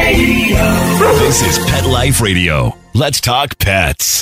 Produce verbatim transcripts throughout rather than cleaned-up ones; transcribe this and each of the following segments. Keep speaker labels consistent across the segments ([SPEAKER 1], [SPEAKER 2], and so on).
[SPEAKER 1] Radio. This is Pet Life Radio. Let's talk pets.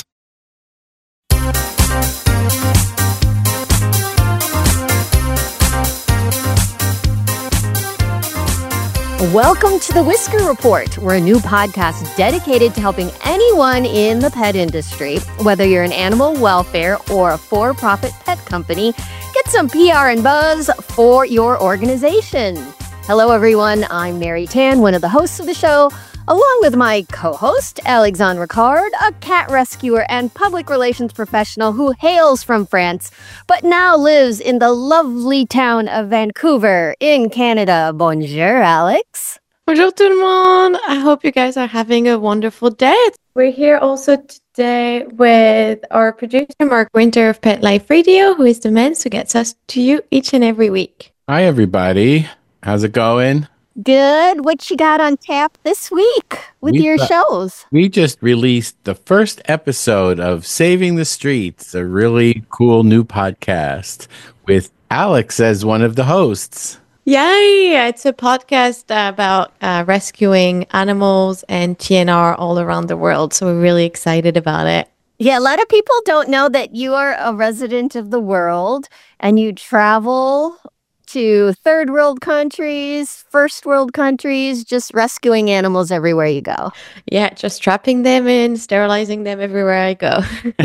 [SPEAKER 2] Welcome to the Whisker Report. We're a new podcast dedicated to helping anyone in the pet industry, whether you're an animal welfare or a for-profit pet company, get some P R and buzz for your organization. Hello, everyone. I'm Mary Tan, one of the hosts of the show, along with my co-host, Alexandre Ricard, a cat rescuer and public relations professional who hails from France, but now lives in the lovely town of Vancouver in Canada. Bonjour, Alex.
[SPEAKER 3] Bonjour tout le monde. I hope you guys are having a wonderful day. We're here also today with our producer, Mark Winter of Pet Life Radio, who is the man who gets us to you each and every week.
[SPEAKER 4] Hi, everybody. How's it going?
[SPEAKER 2] Good. What you got on tap this week with
[SPEAKER 4] we
[SPEAKER 2] your
[SPEAKER 4] th-
[SPEAKER 2] shows?
[SPEAKER 4] We just released the first episode of Saving the Streets, a really cool new podcast with Alex as one of the hosts.
[SPEAKER 3] Yay! It's a podcast about uh, rescuing animals and T N R all around the world. So we're really excited about it.
[SPEAKER 2] Yeah, a lot of people don't know that you are a resident of the world and you travel to third world countries, first world countries, just rescuing animals everywhere you go.
[SPEAKER 3] Yeah, just trapping them in, sterilizing them everywhere I go.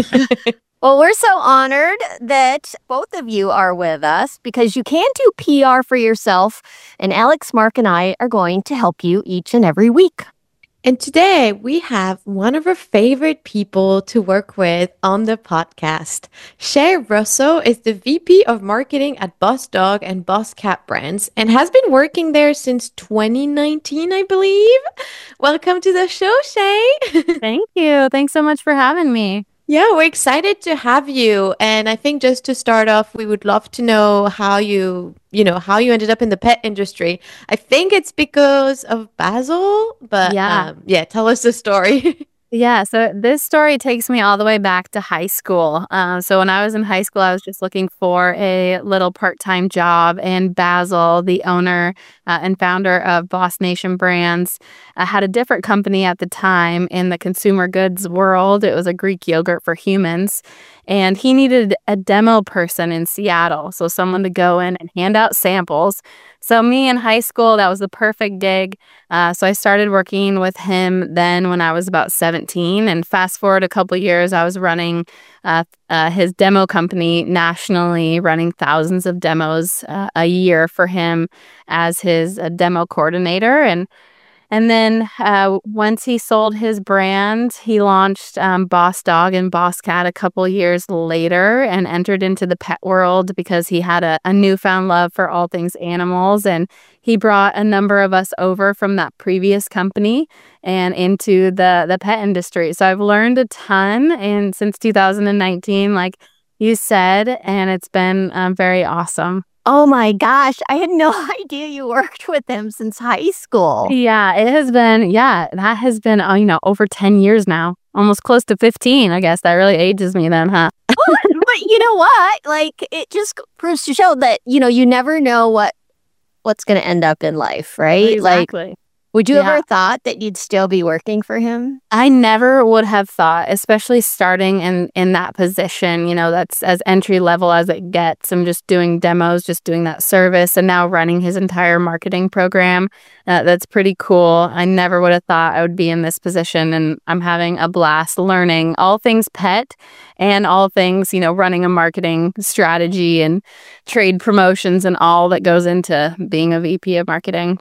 [SPEAKER 2] Well, we're so honored that both of you are with us because you can do P R for yourself, and Alex, Mark, and I are going to help you each and every week.
[SPEAKER 3] And today we have one of our favorite people to work with on the podcast. Shay Russo is the V P of Marketing at Boss Dog and Boss Cat brands and has been working there since twenty nineteen, I believe. Welcome to the show, Shay.
[SPEAKER 5] Thank you. Thanks so much for having me.
[SPEAKER 3] Yeah, we're excited to have you. And I think just to start off, we would love to know how you, you know, how you ended up in the pet industry. I think it's because of Basil, but
[SPEAKER 5] yeah,
[SPEAKER 3] um, yeah, tell us the story.
[SPEAKER 5] Yeah, so this story takes me all the way back to high school. Uh, so when I was in high school, I was just looking for a little part-time job, and Basil, the owner uh, and founder of Boss Nation Brands, uh, had a different company at the time in the consumer goods world. It was a Greek yogurt for humans, and he needed a demo person in Seattle, so someone to go in and hand out samples. So me in high school, that was the perfect gig. Uh, so I started working with him then when I was about seventeen. And fast forward a couple of years, I was running uh, uh, his demo company nationally, running thousands of demos uh, a year for him as his uh, demo coordinator. And And then uh, once he sold his brand, he launched um, Boss Dog and Boss Cat a couple years later and entered into the pet world because he had a, a newfound love for all things animals. And he brought a number of us over from that previous company and into the, the pet industry. So I've learned a ton and since two thousand nineteen, like you said, and it's been um, very awesome.
[SPEAKER 2] Oh my gosh, I had no idea you worked with them since high school.
[SPEAKER 5] Yeah, it has been, yeah, that has been, uh, you know, over ten years now. Almost close to fifteen, I guess. That really ages me then, huh?
[SPEAKER 2] but, but you know what? Like, it just proves to show that, you know, you never know what what's going to end up in life, right?
[SPEAKER 5] Exactly.
[SPEAKER 2] Like, would you
[SPEAKER 5] Yeah.
[SPEAKER 2] ever thought that you'd still be working for him?
[SPEAKER 5] I never would have thought, especially starting in, in that position, you know, that's as entry level as it gets. I'm just doing demos, just doing that service, and now running his entire marketing program. Uh, that's pretty cool. I never would have thought I would be in this position, and I'm having a blast learning all things pet and all things, you know, running a marketing strategy and trade promotions and all that goes into being a V P of marketing.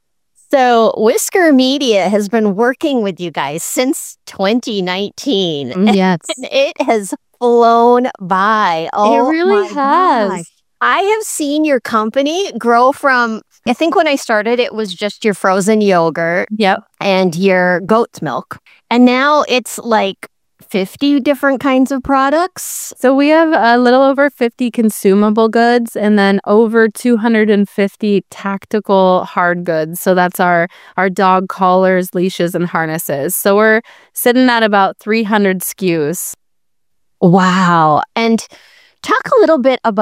[SPEAKER 2] So Whisker Media has been working with you guys since twenty nineteen.
[SPEAKER 5] Yes.
[SPEAKER 2] And it has flown by. Oh,
[SPEAKER 5] It really
[SPEAKER 2] my
[SPEAKER 5] has.
[SPEAKER 2] gosh. I have seen your company grow from, I think when I started, it was just your frozen yogurt
[SPEAKER 5] Yep.
[SPEAKER 2] and your goat's milk. And now it's like fifty different kinds of products.
[SPEAKER 5] So we have a little over fifty consumable goods and then over two hundred fifty tactical hard goods. So that's our, our dog collars, leashes, and harnesses. So we're sitting at about three hundred S K Us.
[SPEAKER 2] Wow. And talk a little bit about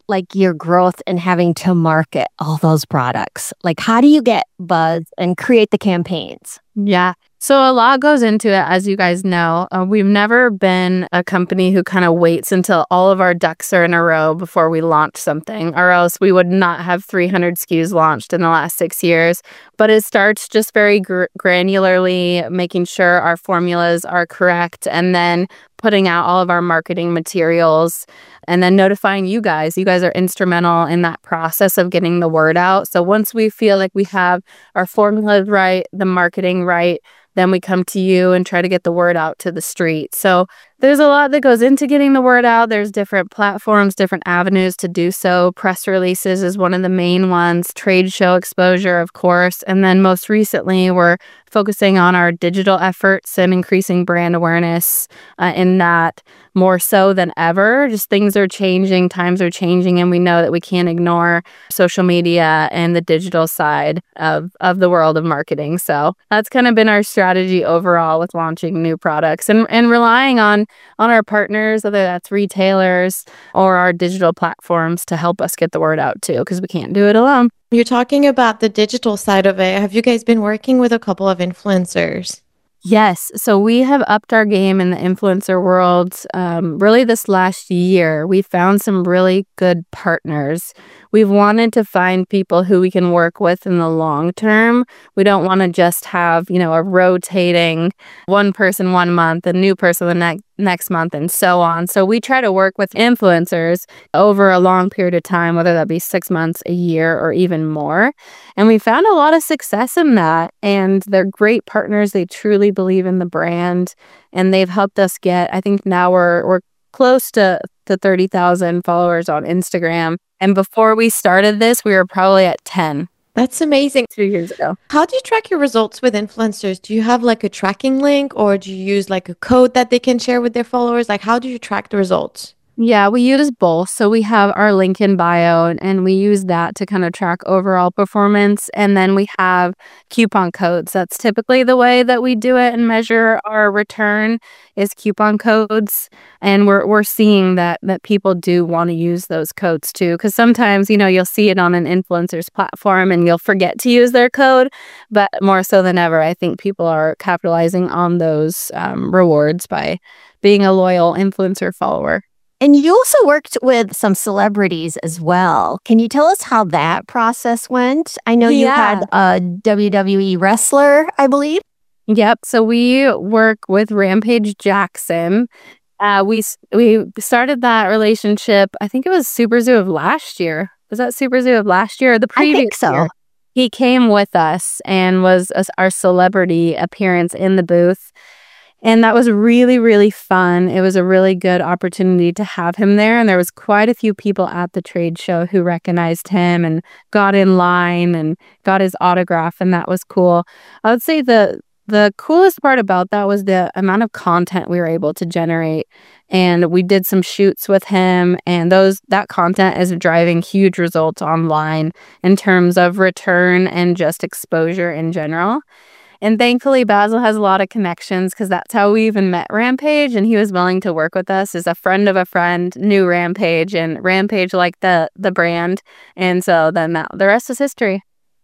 [SPEAKER 2] like your growth and having to market all those products? Like, how do you get buzz and create the campaigns?
[SPEAKER 5] Yeah. So a lot goes into it, as you guys know. Uh, we've never been a company who kind of waits until all of our ducks are in a row before we launch something, or else we would not have three hundred S K Us launched in the last six years. But it starts just very gr- granularly, making sure our formulas are correct, and then putting out all of our marketing materials, and then notifying you guys. You guys are instrumental in that process of getting the word out. So once we feel like we have our formulas right, the marketing right, then we come to you and try to get the word out to the street. So there's a lot that goes into getting the word out. There's different platforms, different avenues to do so. Press releases is one of the main ones, trade show exposure, of course. And then most recently, we're focusing on our digital efforts and increasing brand awareness uh, in that more so than ever. Just things are changing, times are changing, and we know that we can't ignore social media and the digital side of, of the world of marketing. So that's kind of been our strategy overall with launching new products and, and relying on on our partners, whether that's retailers or our digital platforms, to help us get the word out too, because we can't do it alone.
[SPEAKER 3] You're talking about the digital side of it. Have you guys been working with a couple of influencers?
[SPEAKER 5] Yes. So we have upped our game in the influencer world um, really this last year. We found some really good partners. We've wanted to find people who we can work with in the long term. We don't want to just have, you know, a rotating one person one month, a new person the next next month, and so on. So we try to work with influencers over a long period of time, whether that be six months, a year, or even more. And we found a lot of success in that. And they're great partners. They truly believe in the brand, and they've helped us get, I think now we're we're close to, to thirty thousand followers on Instagram. And before we started this, we were probably at ten.
[SPEAKER 3] That's amazing.
[SPEAKER 5] Two years ago.
[SPEAKER 3] How do you track your results with influencers? Do you have like a tracking link, or do you use like a code that they can share with their followers? Like, how do you track the results?
[SPEAKER 5] Yeah, we use both. So we have our link in bio, and, and we use that to kind of track overall performance. And then we have coupon codes. That's typically the way that we do it and measure our return, is coupon codes. And we're we're seeing that that people do want to use those codes too. Because sometimes, you know, you'll see it on an influencer's platform and you'll forget to use their code. But more so than ever, I think people are capitalizing on those um, rewards by being a loyal influencer follower.
[SPEAKER 2] And you also worked with some celebrities as well. Can you tell us how that process went? I know you
[SPEAKER 5] Yeah.
[SPEAKER 2] had a W W E wrestler, I believe.
[SPEAKER 5] Yep. So we work with Rampage Jackson. Uh, we s- we started that relationship. I think it was Super Zoo of last year. Was that Super Zoo of last year or the
[SPEAKER 2] I
[SPEAKER 5] previous
[SPEAKER 2] think so.
[SPEAKER 5] year? He came with us and was us- our celebrity appearance in the booth. And that was really, really fun. It was a really good opportunity to have him there. And there was quite a few people at the trade show who recognized him and got in line and got his autograph. And that was cool. I would say the the coolest part about that was the amount of content we were able to generate. And we did some shoots with him. And those that content is driving huge results online in terms of return and just exposure in general. And thankfully, Basil has a lot of connections, because that's how we even met Rampage, and he was willing to work with us as a friend of a friend, knew Rampage, and Rampage liked the the brand. And so then that, the rest is history.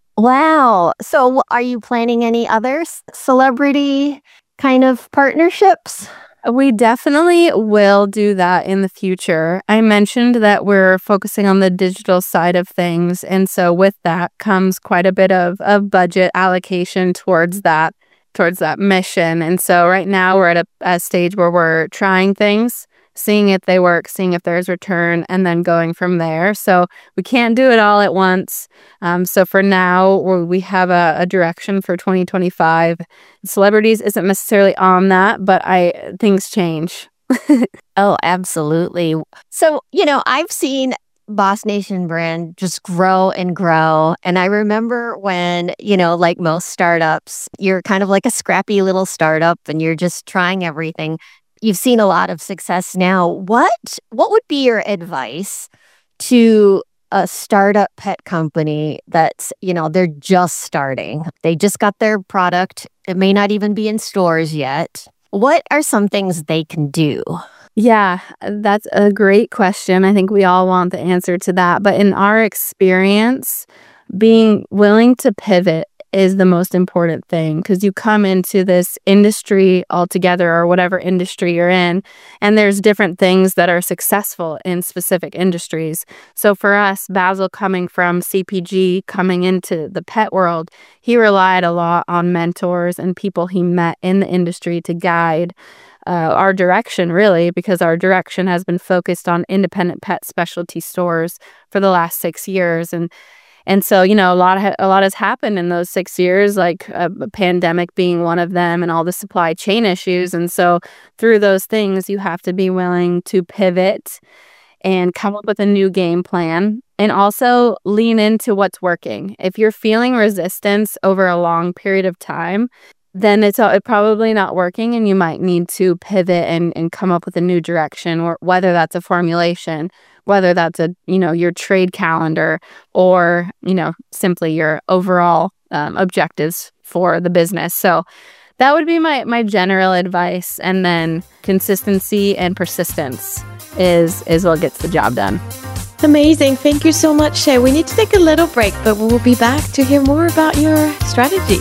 [SPEAKER 2] Wow. So are you planning any other s- celebrity kind of partnerships?
[SPEAKER 5] We definitely will do that in the future. I mentioned that we're focusing on the digital side of things. And so with that comes quite a bit of, of budget allocation towards that, towards that mission. And so right now we're at a, a stage where we're trying things, seeing if they work, seeing if there's return, and then going from there. So we can't do it all at once. Um, so for now, we're, we have a, a direction for twenty twenty-five. Celebrities isn't necessarily on that, but I things change.
[SPEAKER 2] Oh, absolutely. So, you know, I've seen Boss Nation brand just grow and grow. And I remember when, you know, like most startups, you're kind of like a scrappy little startup and you're just trying everything. You've seen a lot of success now. What what would be your advice to a startup pet company that's, you know, they're just starting? They just got their product. It may not even be in stores yet. What are some things they can do?
[SPEAKER 5] Yeah, that's a great question. I think we all want the answer to that. But in our experience, being willing to pivot is the most important thing, because you come into this industry altogether, or whatever industry you're in, and there's different things that are successful in specific industries. So for us, Basil, coming from C P G, coming into the pet world, he relied a lot on mentors and people he met in the industry to guide uh, our direction, really, because our direction has been focused on independent pet specialty stores for the last six years. And And so, you know, a lot of, a lot has happened in those six years, like a, a pandemic being one of them, and all the supply chain issues. And so through those things, you have to be willing to pivot and come up with a new game plan, and also lean into what's working. If you're feeling resistance over a long period of time, then it's uh, probably not working, and you might need to pivot and, and come up with a new direction, or whether that's a formulation, whether that's a, you know, your trade calendar, or, you know, simply your overall um, objectives for the business. So that would be my, my general advice. And then consistency and persistence is, is what gets the job done.
[SPEAKER 3] Amazing. Thank you so much, Shay. We need to take a little break, but we'll be back to hear more about your strategy.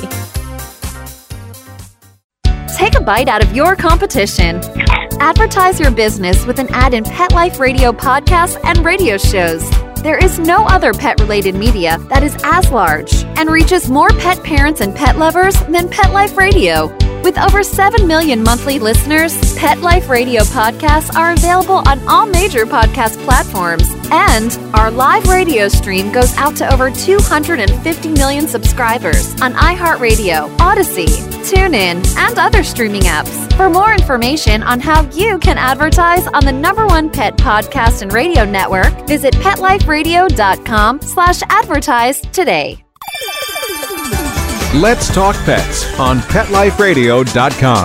[SPEAKER 2] Take a bite out of your competition. Advertise your business with an ad in Pet Life Radio podcasts and radio shows. There is no other pet-related media that is as large and reaches more pet parents and pet lovers than Pet Life Radio. With over seven million monthly listeners, Pet Life Radio podcasts are available on all major podcast platforms. And our live radio stream goes out to over two hundred fifty million subscribers on iHeartRadio, Odyssey, TuneIn, and other streaming apps. For more information on how you can advertise on the number one pet podcast and radio network, visit PetLifeRadio.com slash advertise today.
[SPEAKER 6] Let's Talk Pets on Pet Life Radio dot com.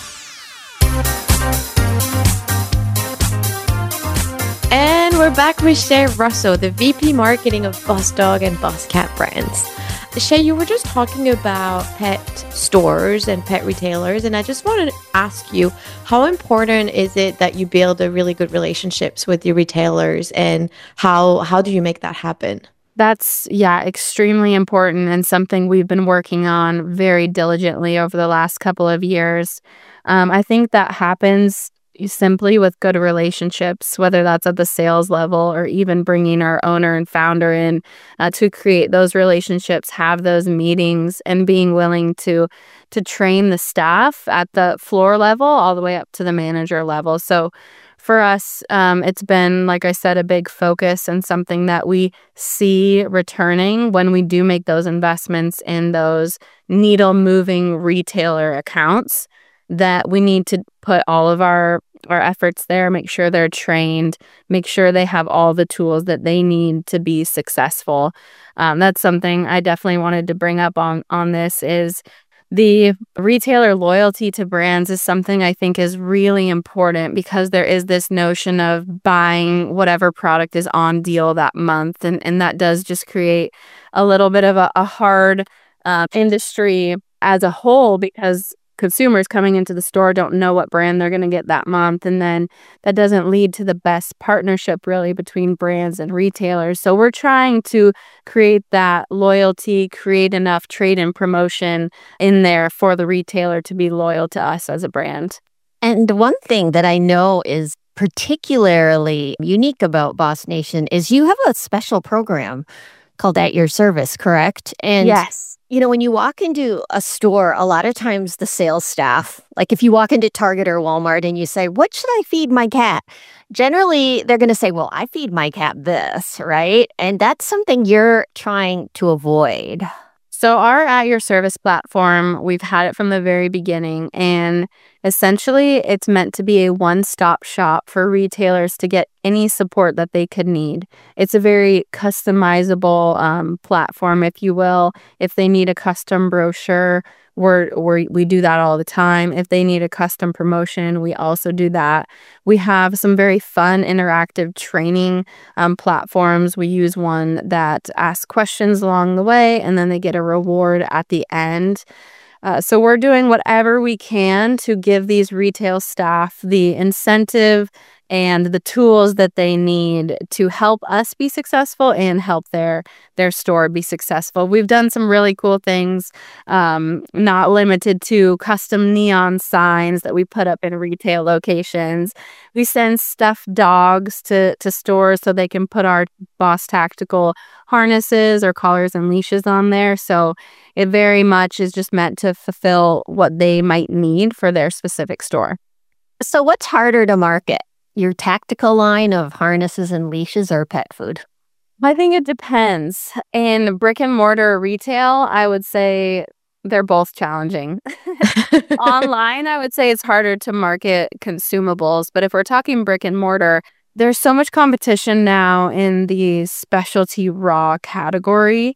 [SPEAKER 3] And we're back with Shay Russo, the V P Marketing of Boss Dog and Boss Cat brands. Shay, you were just talking about pet stores and pet retailers, and I just wanted to ask you, how important is it that you build a really good relationships with your retailers, and how how do you make that happen?
[SPEAKER 5] That's, yeah, extremely important, and something we've been working on very diligently over the last couple of years. Um, I think that happens simply with good relationships, whether that's at the sales level or even bringing our owner and founder in uh, to create those relationships, have those meetings, and being willing to to train the staff at the floor level all the way up to the manager level. So for us, um, it's been, like I said, a big focus, and something that we see returning when we do make those investments in those needle-moving retailer accounts, that we need to put all of our, our efforts there, make sure they're trained, make sure they have all the tools that they need to be successful. Um, that's something I definitely wanted to bring up on, on this is the retailer loyalty to brands is something I think is really important, because there is this notion of buying whatever product is on deal that month. And, and that does just create a little bit of a, a hard uh, industry as a whole, because consumers coming into the store don't know what brand they're going to get that month. And then that doesn't lead to the best partnership really between brands and retailers. So we're trying to create that loyalty, create enough trade and promotion in there for the retailer to be loyal to us as a brand.
[SPEAKER 2] And one thing that I know is particularly unique about Boss Nation is you have a special program called At Your Service, correct? And
[SPEAKER 5] yes.
[SPEAKER 2] You know, when you walk into a store, a lot of times the sales staff, like if you walk into Target or Walmart and you say, what should I feed my cat? Generally, they're going to say, well, I feed my cat this, right? And that's something you're trying to avoid.
[SPEAKER 5] So our At Your Service platform, we've had it from the very beginning, and essentially it's meant to be a one-stop shop for retailers to get any support that they could need. It's a very customizable um, platform, if you will. If they need a custom brochure, we're, we're, we do that all the time. If they need a custom promotion, we also do that. We have some very fun interactive training um, platforms. We use one that asks questions along the way, and then they get a reward at the end. Uh, so we're doing whatever we can to give these retail staff the incentive and the tools that they need to help us be successful and help their their store be successful. We've done some really cool things, um, not limited to custom neon signs that we put up in retail locations. We send stuffed dogs to, to stores so they can put our Boss Tactical harnesses or collars and leashes on there. So it very much is just meant to fulfill what they might need for their specific store.
[SPEAKER 2] So what's harder to market? Your tactical line of harnesses and leashes or pet food?
[SPEAKER 5] I think it depends. In brick and mortar retail, I would say they're both challenging. Online, I would say it's harder to market consumables. But if we're talking brick and mortar, there's so much competition now in the specialty raw category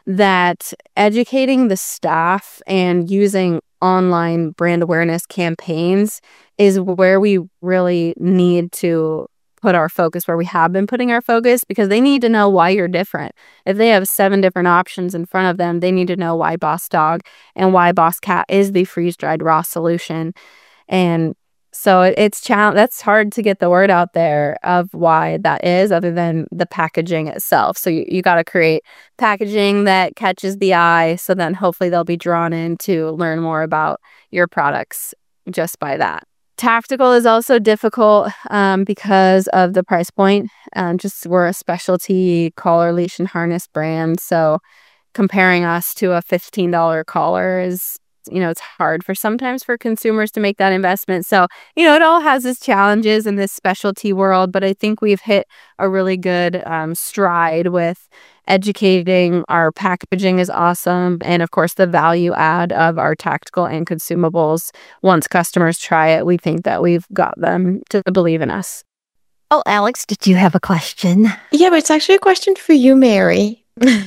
[SPEAKER 5] that educating the staff and using online brand awareness campaigns is where we really need to put our focus, where we have been putting our focus, because they need to know why you're different. If they have seven different options in front of them, they need to know why Boss Dog and why Boss Cat is the freeze-dried raw solution. And so it, it's challenge. That's hard to get the word out there of why that is, other than the packaging itself. So you, you got to create packaging that catches the eye, so then hopefully they'll be drawn in to learn more about your products just by that. Tactical is also difficult um, because of the price point. Um, just we're a specialty collar, leash, and harness brand. So comparing us to a fifteen dollars collar is, you know, it's hard for sometimes for consumers to make that investment. So, you know, it all has its challenges in this specialty world, but I think we've hit a really good um, stride with educating. Our packaging is awesome. And of course, the value add of our tactical and consumables. Once customers try it, we think that we've got them to believe in us.
[SPEAKER 2] Oh, Alex, did you have a question?
[SPEAKER 3] Yeah, but it's actually a question for you, Mary.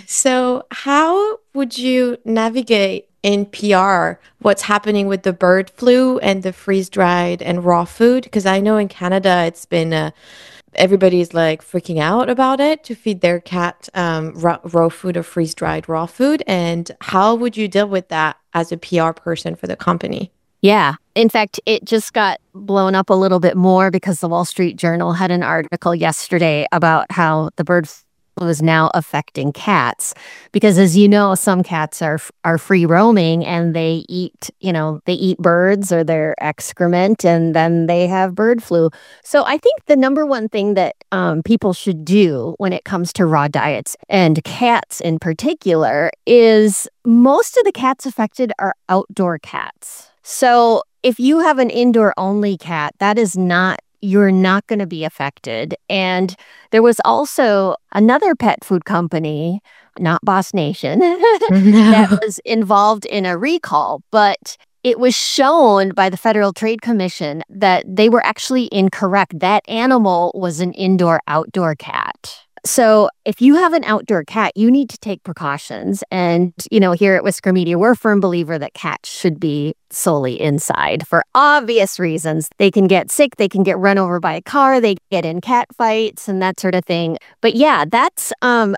[SPEAKER 3] So how would you navigate in P R what's happening with the bird flu and the freeze-dried and raw food? Because I know in Canada, it's been uh, everybody's like freaking out about it to feed their cat um, raw, raw food or freeze-dried raw food. And how would you deal with that as a P R person for the company?
[SPEAKER 2] Yeah. In fact, it just got blown up a little bit more because the Wall Street Journal had an article yesterday about how the bird flu is now affecting cats, because as you know, some cats are are free roaming and they eat, you know, they eat birds or their excrement, and then they have bird flu. So I think the number one thing that um, people should do when it comes to raw diets, and cats in particular, is most of the cats affected are outdoor cats. So if you have an indoor only cat, that is not you're not going to be affected. And there was also another pet food company, not Boss Nation, no. that was involved in a recall. But it was shown by the Federal Trade Commission that they were actually incorrect. That animal was an indoor-outdoor cat. So if you have an outdoor cat, you need to take precautions. And, you know, here at Whisker Media, we're a firm believer that cats should be solely inside for obvious reasons. They can get sick, they can get run over by a car, they get in cat fights and that sort of thing. But yeah, that's um,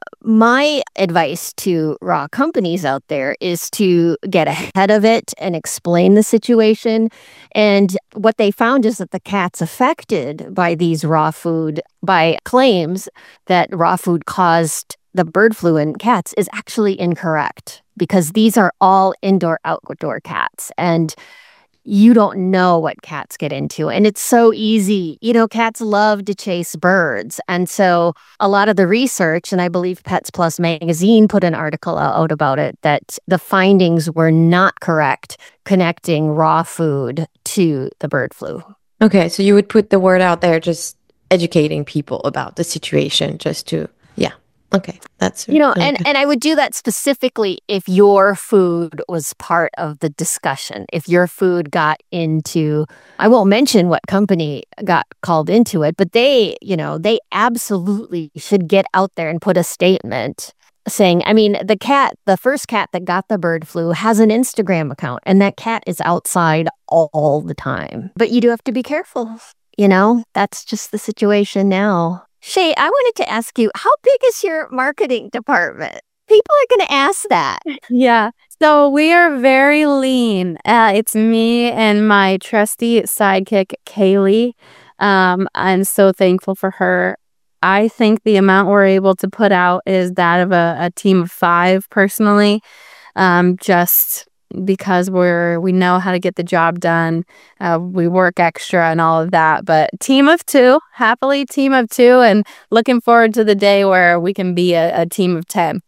[SPEAKER 2] my advice to raw companies out there, is to get ahead of it and explain the situation. And what they found is that the cats affected by these raw food, by claims that raw food caused the bird flu in cats, is actually incorrect, because these are all indoor outdoor cats, and you don't know what cats get into. And it's so easy. You know, cats love to chase birds. And so a lot of the research, and I believe Pets Plus magazine put an article out about it, that the findings were not correct connecting raw food to the bird flu.
[SPEAKER 3] Okay, so you would put the word out there, just educating people about the situation, just to, yeah. Okay, that's
[SPEAKER 2] you know,
[SPEAKER 3] really
[SPEAKER 2] and,
[SPEAKER 3] good.
[SPEAKER 2] and I would do that specifically if your food was part of the discussion. If your food got into, I won't mention what company got called into it, but they, you know, they absolutely should get out there and put a statement saying, I mean, the cat, the first cat that got the bird flu has an Instagram account, and that cat is outside all, all the time. But you do have to be careful. You know, that's just the situation now. Shay, I wanted to ask you, how big is your marketing department? People are going to ask that.
[SPEAKER 5] Yeah. So we are very lean. Uh, it's me and my trusty sidekick, Kaylee. Um, I'm so thankful for her. I think the amount we're able to put out is that of a, a team of five personally, um, just because we're we know how to get the job done. Uh, we work extra and all of that. But team of two, happily team of two, and looking forward to the day where we can be a, a team of ten.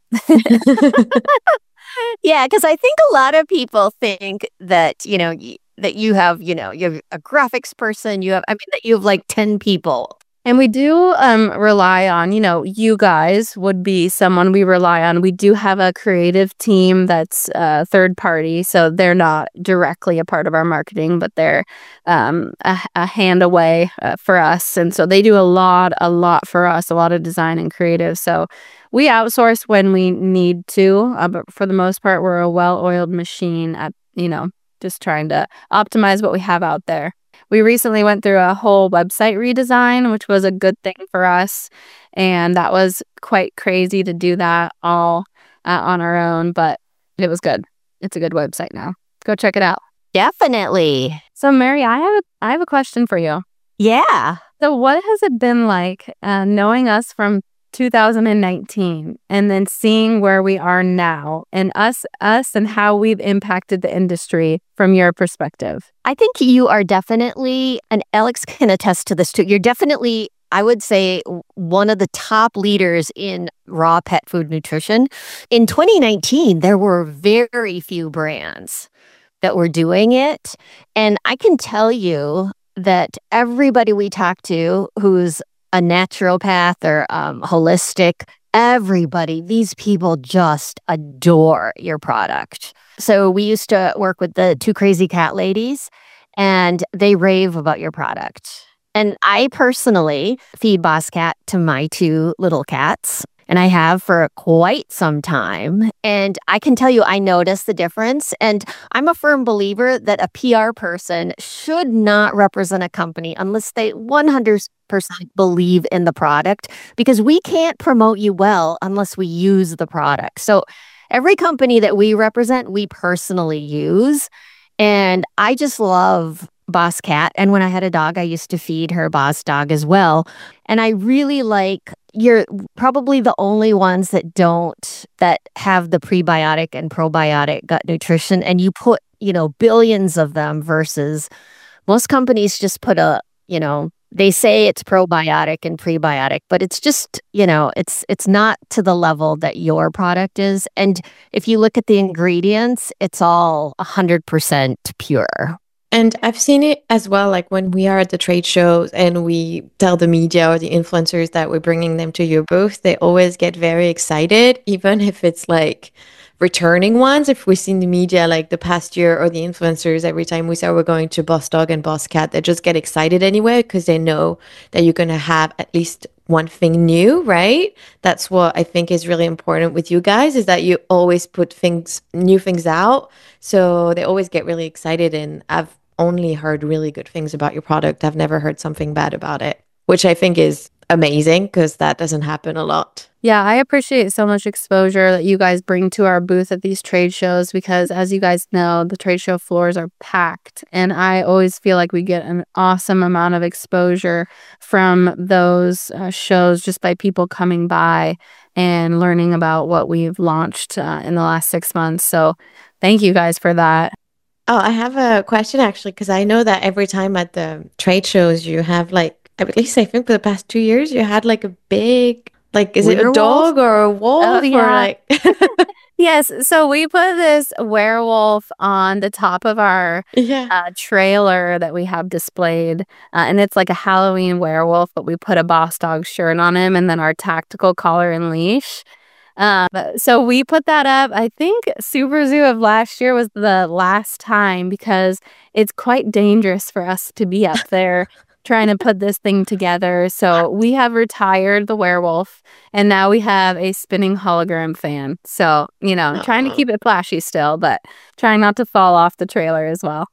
[SPEAKER 2] Yeah, because I think a lot of people think that, you know, y- that you have, you know, you have a graphics person, you have, I mean, that you have like ten people.
[SPEAKER 5] And we do um, rely on, you know, you guys would be someone we rely on. We do have a creative team that's uh, third party, so they're not directly a part of our marketing, but they're um, a, a hand away uh, for us. And so they do a lot, a lot for us, a lot of design and creative. So we outsource when we need to, uh, but for the most part, we're a well-oiled machine at, you know, just trying to optimize what we have out there. We recently went through a whole website redesign, which was a good thing for us. And that was quite crazy to do that all uh, on our own, but it was good. It's a good website now. Go check it out.
[SPEAKER 2] Definitely.
[SPEAKER 5] So, Mary, I have a, I have a question for you.
[SPEAKER 2] Yeah.
[SPEAKER 5] So what has it been like uh, knowing us from two thousand nineteen and then seeing where we are now and us us and how we've impacted the industry from your perspective?
[SPEAKER 2] I think you are definitely, and Alex can attest to this too, you're definitely, I would say, w- one of the top leaders in raw pet food nutrition. In twenty nineteen, there were very few brands that were doing it. And I can tell you that everybody we talk to who's a naturopath or um, holistic, everybody, these people just adore your product. So we used to work with the Two Crazy Cat Ladies, and they rave about your product. And I personally feed Boss Cat to my two little cats, and I have for quite some time. And I can tell you, I notice the difference. And I'm a firm believer that a P R person should not represent a company unless they one hundred percent believe in the product, because we can't promote you well unless we use the product. So every company that we represent, we personally use. And I just love Boss Cat. And when I had a dog, I used to feed her Boss Dog as well. And I really like, you're probably the only ones that don't, that have the prebiotic and probiotic gut nutrition. And you put, you know, billions of them versus most companies just put a, you know, they say it's probiotic and prebiotic, but it's just, you know, it's it's not to the level that your product is. And if you look at the ingredients, it's all one hundred percent pure.
[SPEAKER 3] And I've seen it as well, like when we are at the trade shows and we tell the media or the influencers that we're bringing them to your booth, they always get very excited, even if it's like returning ones. If we've seen the media like the past year or the influencers, every time we say we're going to Boss Dog and Boss Cat, they just get excited anyway because they know that you're going to have at least one thing new, right? That's what I think is really important with you guys, is that you always put things, new things out. So they always get really excited. And I've only heard really good things about your product. I've never heard something bad about it, which I think is amazing because that doesn't happen a lot.
[SPEAKER 5] Yeah, I appreciate so much exposure that you guys bring to our booth at these trade shows because, as you guys know, the trade show floors are packed. And I always feel like we get an awesome amount of exposure from those uh, shows just by people coming by and learning about what we've launched uh, in the last six months. So thank you guys for that.
[SPEAKER 3] Oh, I have a question actually, because I know that every time at the trade shows you have like, at least I think for the past two years, you had like a big, like, is it a
[SPEAKER 2] Werewolf?
[SPEAKER 3] dog or a wolf?
[SPEAKER 5] Oh,
[SPEAKER 3] Or
[SPEAKER 5] yeah.
[SPEAKER 3] like,
[SPEAKER 5] Yes, so we put this werewolf on the top of our
[SPEAKER 3] yeah.
[SPEAKER 5] uh, trailer that we have displayed, uh, and it's like a Halloween werewolf, but we put a Boss Dog shirt on him and then our tactical collar and leash. Um, so we put that up. I think Super Zoo of last year was the last time because it's quite dangerous for us to be up there trying to put this thing together. So we have retired the werewolf and now we have a spinning hologram fan. So, you know, trying to keep it flashy still, but trying not to fall off the trailer as well.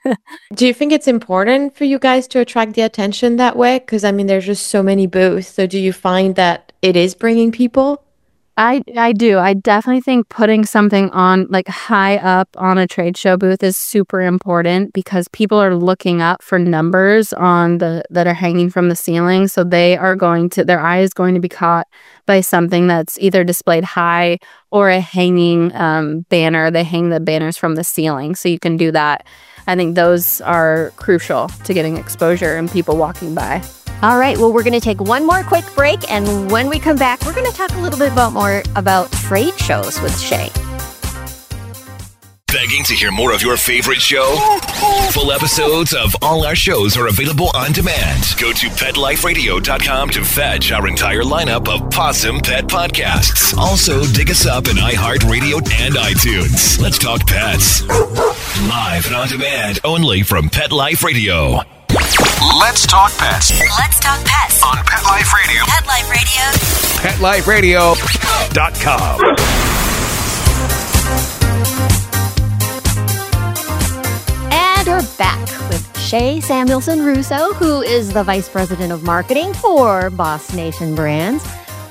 [SPEAKER 3] Do you think it's important for you guys to attract the attention that way? Because I mean, there's just so many booths. So do you find that it is bringing people?
[SPEAKER 5] I I do. I definitely think putting something on like high up on a trade show booth is super important because people are looking up for numbers on the that are hanging from the ceiling. So they are going to their eye is going to be caught by something that's either displayed high or a hanging um, banner. They hang the banners from the ceiling, so you can do that. I think those are crucial to getting exposure and people walking by.
[SPEAKER 2] All right, well, we're going to take one more quick break, and when we come back, we're going to talk a little bit about more about trade shows with Shay.
[SPEAKER 1] Begging to hear more of your favorite show? Full episodes of all our shows are available on demand. Go to pet life radio dot com to fetch our entire lineup of Possum Pet podcasts. Also, dig us up in iHeartRadio and iTunes. Let's talk pets. Live and on demand only from Pet Life Radio.
[SPEAKER 6] Let's talk pets
[SPEAKER 7] Let's talk pets
[SPEAKER 6] on Pet Life Radio.
[SPEAKER 7] Pet Life Radio.
[SPEAKER 6] pet life radio dot com.
[SPEAKER 2] And we're back with Shay Samuelson Russo, who is the Vice President of Marketing for Boss Nation Brands.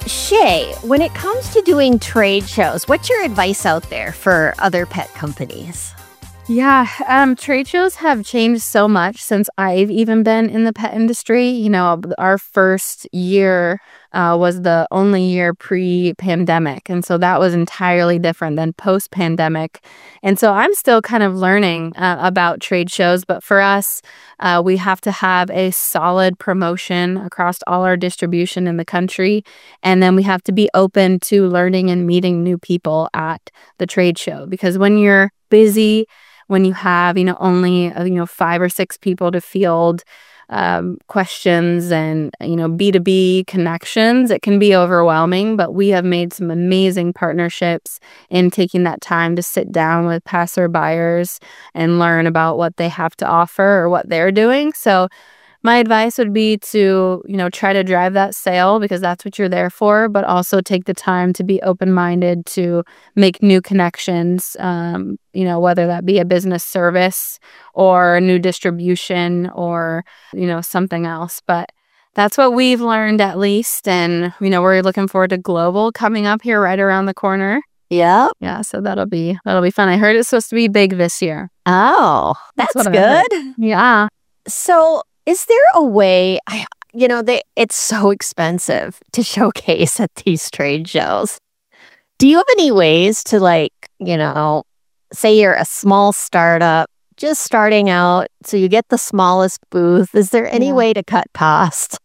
[SPEAKER 2] Shay, when it comes to doing trade shows, what's your advice out there for other pet companies?
[SPEAKER 5] Yeah, um, trade shows have changed so much since I've even been in the pet industry. You know, our first year uh, was the only year pre-pandemic. And so that was entirely different than post-pandemic. And so I'm still kind of learning uh, about trade shows. But for us, uh, we have to have a solid promotion across all our distribution in the country. And then we have to be open to learning and meeting new people at the trade show. Because when you're busy, when you have, you know, only, uh, you know, five or six people to field um, questions and, you know, B two B connections, it can be overwhelming. But we have made some amazing partnerships in taking that time to sit down with passer buyers and learn about what they have to offer or what they're doing. So my advice would be to, you know, try to drive that sale because that's what you're there for, but also take the time to be open-minded to make new connections, um, you know, whether that be a business service or a new distribution or, you know, something else. But that's what we've learned at least. And, you know, we're looking forward to Global coming up here right around the corner.
[SPEAKER 2] Yeah.
[SPEAKER 5] Yeah, so that'll be that'll be fun. I heard it's supposed to be big this year.
[SPEAKER 2] Oh, that's,
[SPEAKER 5] what I
[SPEAKER 2] good.
[SPEAKER 5] heard. Yeah.
[SPEAKER 2] So is there a way, I, you know, they it's so expensive to showcase at these trade shows. Do you have any ways to, like, you know, say you're a small startup, just starting out, so you get the smallest booth. Is there any
[SPEAKER 5] Yeah.
[SPEAKER 2] way to cut costs?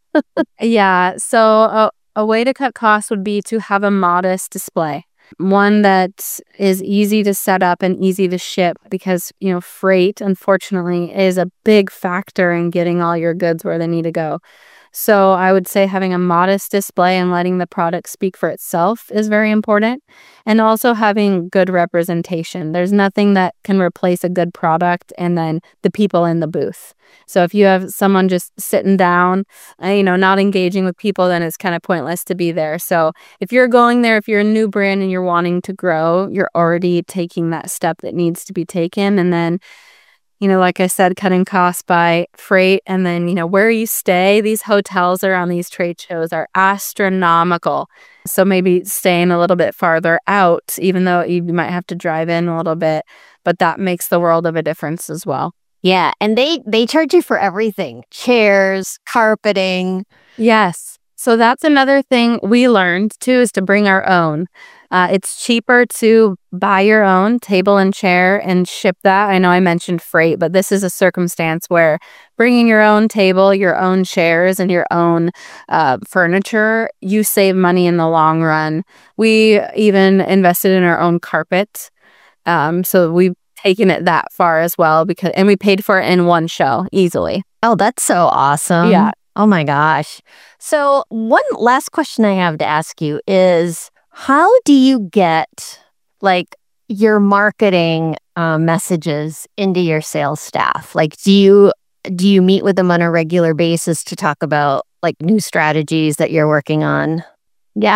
[SPEAKER 5] Yeah, so a, a way to cut costs would be to have a modest display. One that is easy to set up and easy to ship because, you know, freight, unfortunately, is a big factor in getting all your goods where they need to go. So I would say having a modest display and letting the product speak for itself is very important. And also having good representation. There's nothing that can replace a good product and then the people in the booth. So if you have someone just sitting down, uh, you know, not engaging with people, then it's kind of pointless to be there. So if you're going there, if you're a new brand and you're wanting to grow, you're already taking that step that needs to be taken. And then, you know, like I said, cutting costs by freight and then, you know, where you stay. These hotels around these trade shows are astronomical. So maybe staying a little bit farther out, even though you might have to drive in a little bit, but that makes the world of a difference as well.
[SPEAKER 2] Yeah, and they they charge you for everything. Chairs, carpeting.
[SPEAKER 5] Yes. So that's another thing we learned too, is to bring our own. Uh, it's cheaper to buy your own table and chair and ship that. I know I mentioned freight, but this is a circumstance where bringing your own table, your own chairs, and your own uh, furniture, you save money in the long run. We even invested in our own carpet. Um, so we've taken it that far as well, because and we paid for it in one show easily.
[SPEAKER 2] Oh, that's so awesome.
[SPEAKER 5] Yeah.
[SPEAKER 2] Oh my gosh. So one last question I have to ask you is, how do you get like your marketing uh, messages into your sales staff? Like, do you do you meet with them on a regular basis to talk about like new strategies that you're working on?
[SPEAKER 5] Yeah.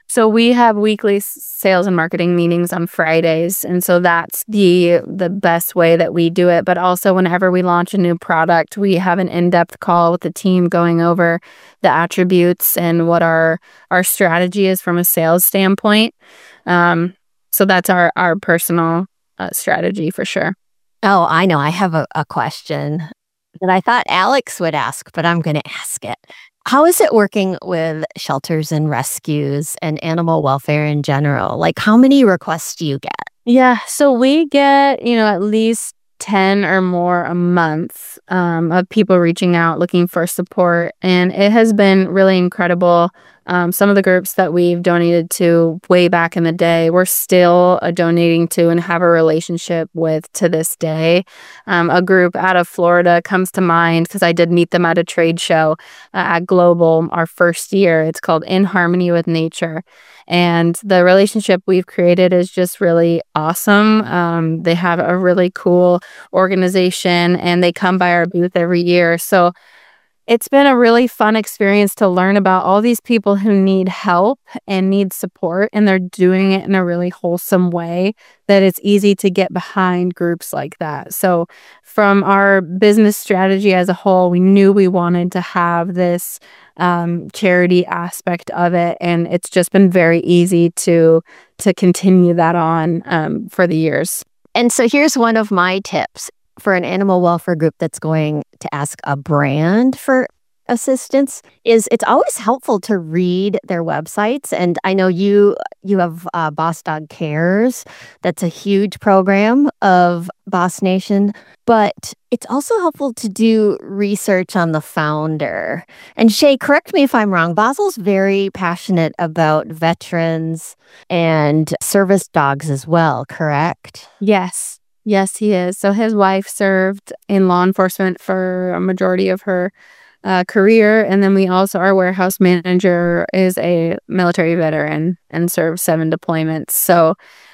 [SPEAKER 5] So we have weekly s- sales and marketing meetings on Fridays. And so that's the the best way that we do it. But also whenever we launch a new product, we have an in-depth call with the team going over the attributes and what our our strategy is from a sales standpoint. Um, so that's our our personal uh, strategy for sure.
[SPEAKER 2] Oh, I know. I have a, a question that I thought Alex would ask, but I'm going to ask it. How is it working with shelters and rescues and animal welfare in general? Like, how many requests do you get?
[SPEAKER 5] Yeah, so we get, you know, at least ten or more a month um, of people reaching out looking for support. And it has been really incredible. Um, some of the groups that we've donated to way back in the day, we're still uh, donating to and have a relationship with to this day. Um, a group out of Florida comes to mind because I did meet them at a trade show uh, at Global our first year. It's called In Harmony with Nature. And the relationship we've created is just really awesome. Um, they have a really cool organization and they come by our booth every year. So it's been a really fun experience to learn about all these people who need help and need support, and they're doing it in a really wholesome way that it's easy to get behind groups like that. So from our business strategy as a whole, we knew we wanted to have this um, charity aspect of it, and it's just been very easy to to continue that on um, for the years.
[SPEAKER 2] And so here's one of my tips for an animal welfare group that's going to ask a brand for assistance is it's always helpful to read their websites. And I know you you have uh, Boss Dog Cares. That's a huge program of Boss Nation. But it's also helpful to do research on the founder. And Shay, correct me if I'm wrong, Basil's very passionate about veterans and service dogs as well, correct?
[SPEAKER 5] Yes. Yes, he is. So his wife served in law enforcement for a majority of her uh, career. And then we also, our warehouse manager is a military veteran and served seven deployments. So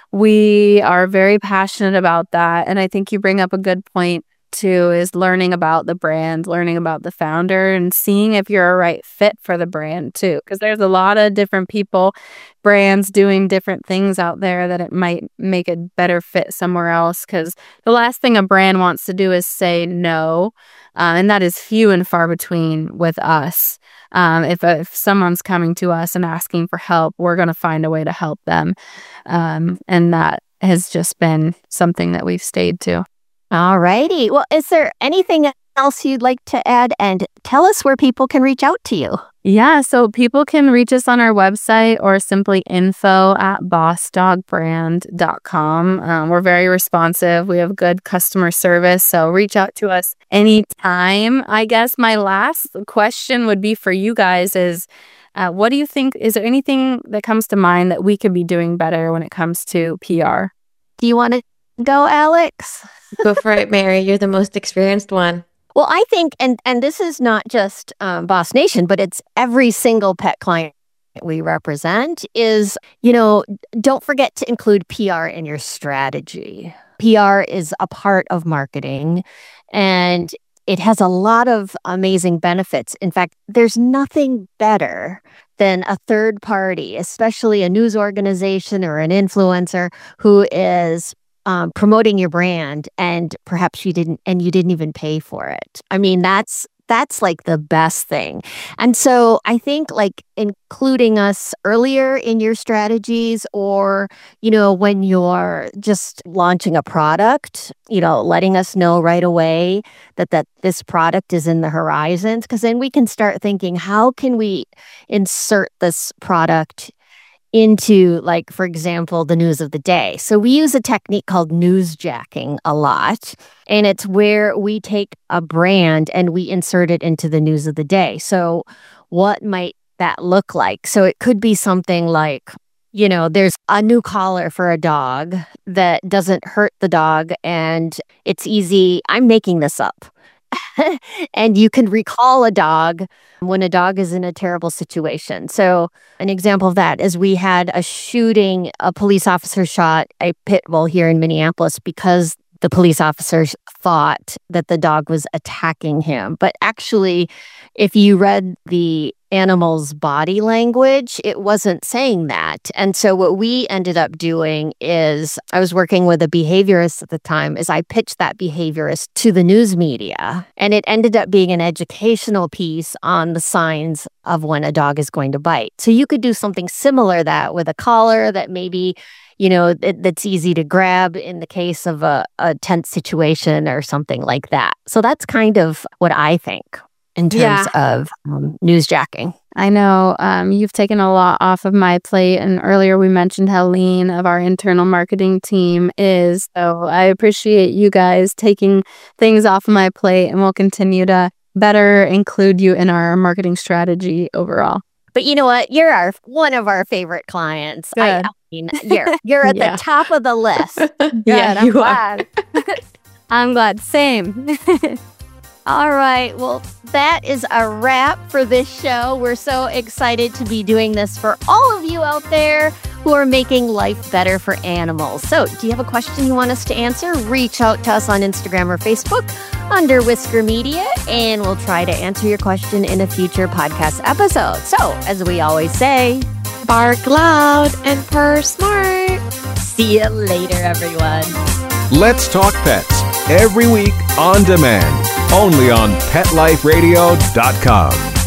[SPEAKER 5] we are very passionate about that. And I think you bring up a good point too, is learning about the brand, learning about the founder, and seeing if you're a right fit for the brand too. Because there's a lot of different people, brands doing different things out there that it might make a better fit somewhere else. Because the last thing a brand wants to do is say no. Uh, and that is few and far between with us. Um, if, if someone's coming to us and asking for help, we're going to find a way to help them. Um, and that has just been something that we've stayed to.
[SPEAKER 2] All righty. Well, is there anything else you'd like to add? And tell us where people can reach out to you.
[SPEAKER 5] Yeah, so people can reach us on our website or simply info at boss dog brand dot com. Um, we're very responsive. We have good customer service, so reach out to us anytime. I guess my last question would be for you guys is, uh, what do you think, is there anything that comes to mind that we could be doing better when it comes to P R?
[SPEAKER 2] Do you want to go, Alex?
[SPEAKER 3] Go for it, Mary. You're the most experienced one.
[SPEAKER 2] Well, I think, and and this is not just um, Boss Nation, but it's every single pet client we represent is, you know, don't forget to include P R in your strategy. P R is a part of marketing, and it has a lot of amazing benefits. In fact, there's nothing better than a third party, especially a news organization or an influencer who is Um, promoting your brand, and perhaps you didn't, and you didn't even pay for it. I mean, that's that's like the best thing. And so I think like including us earlier in your strategies, or, you know, when you're just launching a product, you know, letting us know right away that that this product is in the horizons, because then we can start thinking, how can we insert this product into, like, for example, the news of the day. So we use a technique called newsjacking a lot, and it's where we take a brand and we insert it into the news of the day. So what might that look like? So it could be something like, you know, there's a new collar for a dog that doesn't hurt the dog, and it's easy. I'm making this up. And you can recall a dog when a dog is in a terrible situation. So an example of that is we had a shooting, a police officer shot a pit bull here in Minneapolis because the police officers thought that the dog was attacking him. But actually, if you read the animal's body language, it wasn't saying that. And so what we ended up doing is, I was working with a behaviorist at the time, is I pitched that behaviorist to the news media. And it ended up being an educational piece on the signs of when a dog is going to bite. So you could do something similar that with a collar that maybe, you know, that, that's easy to grab in the case of a, a tense situation or something like that. So that's kind of what I think in terms
[SPEAKER 5] Yeah.
[SPEAKER 2] of um, newsjacking.
[SPEAKER 5] I know um, you've taken a lot off of my plate, and earlier we mentioned how lean of our internal marketing team is. So I appreciate you guys taking things off of my plate, and we'll continue to better include you in our marketing strategy overall.
[SPEAKER 2] But you know what? You're our one of our favorite clients. I,
[SPEAKER 5] Good.
[SPEAKER 2] I mean, you're you're at
[SPEAKER 3] Yeah.
[SPEAKER 2] the top of the list.
[SPEAKER 5] Good,
[SPEAKER 3] Yeah,
[SPEAKER 5] I'm
[SPEAKER 3] you are.
[SPEAKER 5] glad. I'm glad. Same.
[SPEAKER 2] All right. Well, that is a wrap for this show. We're so excited to be doing this for all of you out there who are making life better for animals. So, do you have a question you want us to answer? Reach out to us on Instagram or Facebook under Whisker Media, and we'll try to answer your question in a future podcast episode. So, as we always say,
[SPEAKER 3] Bark loud and purr smart.
[SPEAKER 2] see you later, everyone.
[SPEAKER 6] Let's Talk Pets, every week on demand, only on pet life radio dot com.